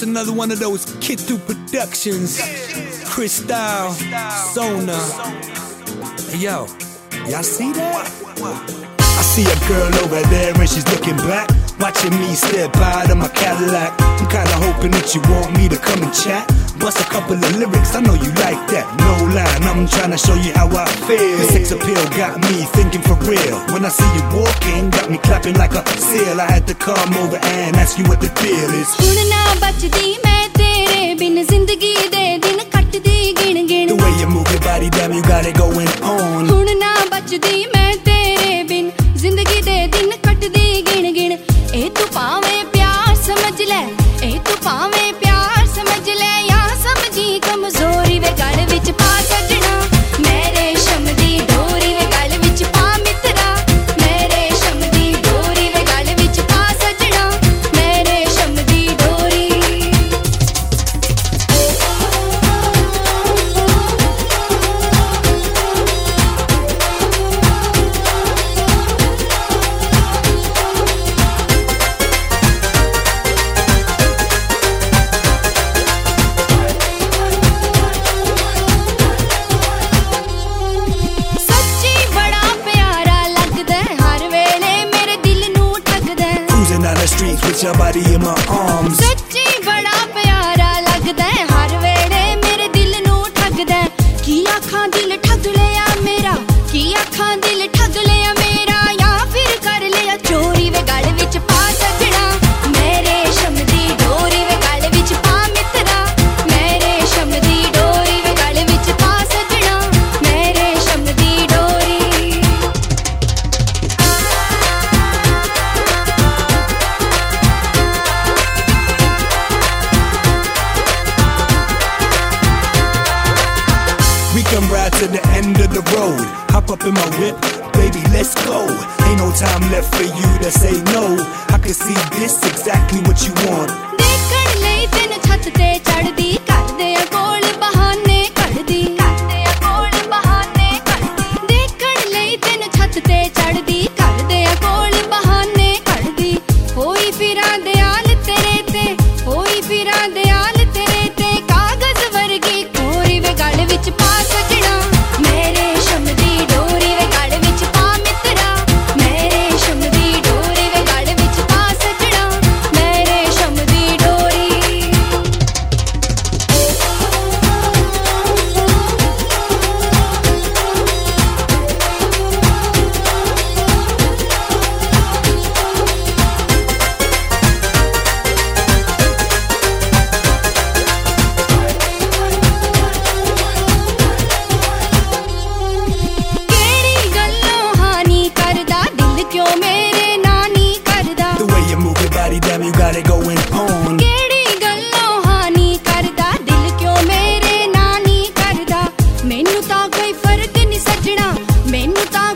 It's another one of those Kid Through Productions. Chris Style, Sona. Hey, yo, y'all see that? I see a girl over there and she's looking back, watching me step out of my Cadillac. I'm kinda hoping that you want me to come and chat, bust a couple of lyrics, I know you like that. No line, I'm trying to show you how I feel. The sex appeal got me thinking for real. When I see you walking, got me clapping like a seal. I had to come over and ask you what the deal is. The way you move your body, damn, you got it going on. कमजोरी वे गल विच पा सजना, मेरे शम दी डोरी वे गल विच पा मित्रा, मेरे शम दी डोरी वे गल विच पा सजना, मेरे शम दी डोरी। With your body in my arms. सच्ची बड़ा प्यारा लगदा है, हर वेले मेरे दिल नू ठगदा है। की आखां दिल ठग लिया मेरा, की आखां दिल ठग लिया मेरा, या फिर कर लिया चोरी वे गल विच पा सजना, मेरे शम दी डोरी वे गल विच पा मित्रा, मेरे शम दी डोरी वे गल विच पा सजना, मेरे शम दी डोरी। We can ride to the end of the road. Hop up in my whip, baby, let's go. Ain't no time left for you to say no. I can see this exactly what you want. देखण लई तैनूं छत ते चढ़दी, करदे आ कोल बहाने कढदी, करदे आ कोल बहाने कढदी। देखण लई तैनूं छत ते चढ़दी, करदे आ कोल बहाने कढदी। होई फिरां दयाल तेरे ते, होई फिरां दयाल तेरे ते, कागज वर्गी खोरी वे गल विच पा सजना, मेरे शम दी डोरी वे गल विच पा मित्रा, मेरे शम दी डोरी वे गल विच पा सजना, मेरे शम दी डोरी। केड़ी गल्लों हानि करदा, दिल क्यों मेरे नानी करदा। The way you move your body, damn, you got it going on. केड़ी गल्लों हानि करदा, दिल क्यों मेरे नानी करदा। मैनू तां कोई फर्क नहीं सजना, मैनू तां